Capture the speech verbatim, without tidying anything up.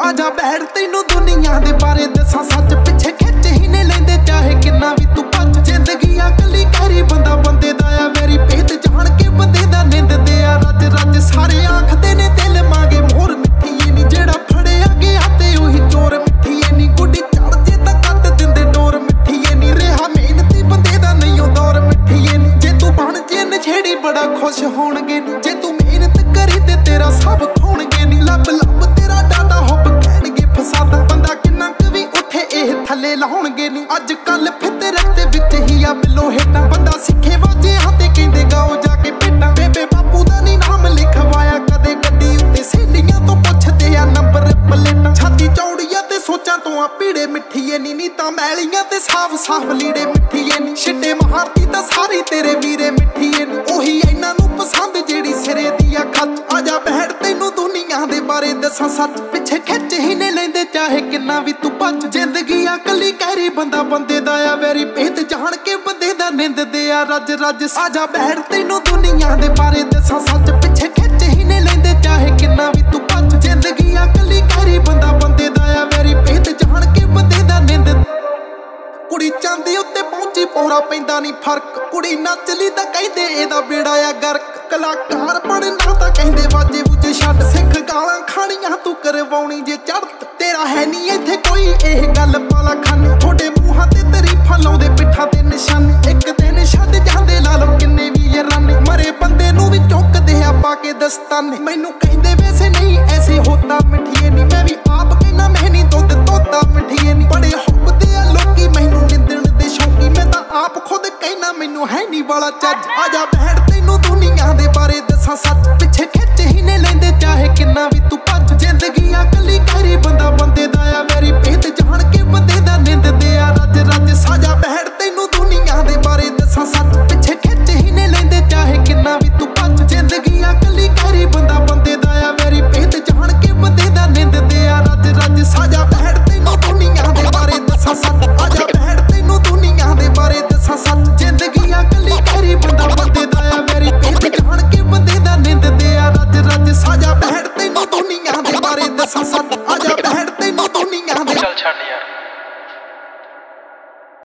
आजा बैठ तैनू दुनिया दे बारे दसां सच पिछे खिच ही नहीं लेंदे चाहे किन्ना भी तू भज जिंदगी आ कली कैरी बंदा बंदे दा आ वैरी भेद जान के बंदे दा निंददे आ रज रज सारे आखदे ने दिल मांगे मोर मिठीए नी जेड़ा फड़िया गया ते ओही चोर मिठीए नी गुड्डी चढ़ जे तां कट दिंदे डोर मिठीए नी रेहा मेहनती बंदे दा नहीं ओ दौर मिठीए नी जे तू बन जे नछेड़ी बड़ा खुश होणगे नी जे तू मेहनत करी ते तेरा सब खोणगे नी लब लब तेरा डाटा हुब कहणगे फसादा बंदा किन्ना क भी उठे एह थल्ले लाउणगे नी अज कल फितरत दे विच ही आ बिलो हेटां बंदा सिखे वाजे हाते कहंदे गाओ जाके पेटां बेबे बापू दा नी नाम लिखवाया कदे गड्डी उत्ते सहेलियां तो पुछदे आ नंबर प्लेटां छाती चौड़िया ते सोचां तो आ पीड़े मिठीए नी नी तां मैलियां ते साफ साफ लीड़े मिठीए नी छिट्टे मारती तां सारी तेरे वीरे मिठीए नी ओही इन्हां नूं पसंद जेड़ी सिरे दी आ खच आजा बैठ तैनू दुनिया दे बारे दसां सच पिछे खिच ही नहीं लेंदे चाहे किन्ना भी तू भज जिंदगी आ कली कैरी बंदा बंदे दा आ वैरी भेद जान के बंदे दा निंददे आ रज रज आजा बैठ तैनू दुनिया दे बारे दसां सच पिछे खिच ही नहीं लेंदे चाहे किन्ना भी तू भज जिंदगी आ कली कैरी बंदा बंदे दा आ वैरी भेद जान के बंदे दा निंद कुड़ी चांदी उत्ते पहुंची पौड़ा पैंदा नहीं फर्क कुड़ी नचली तां कहंदे एदा बेड़ा आ गर्क कलाकार बनना तां कहंदे वाजे वूजे छड्ड सिख गालां खाणियां तू करवाउणी जे चढ़त तेरा है नहीं इत्थे कोई एह गल पाला खाने थोड़े मूहां ते तरीफां लाउंदे पिट्ठां ते निशाने एक दिन छड्ड जांदे ला लो किन्ने भी यराने मरे बंदे नूं भी चुकदे आ पा के दस्ताने मैनू कहंदे वैसे नहीं ऐसे होता मिठीए नी मैं भी आप कहना मैं नहीं दुध तोता मिठीए नी बड़े हुब्बदे आ लोकी मैनू निंदण दे शौकी मैं तां आप खुद कहना मैनू है नहीं वाला चज